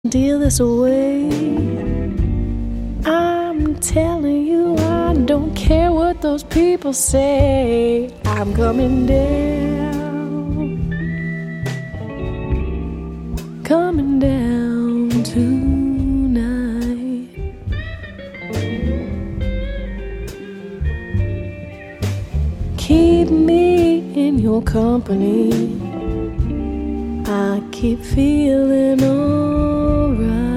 Deal this away. I'm telling you, I don't care what those people say. I'm coming down tonight. Keep me in your company. I keep feeling alright.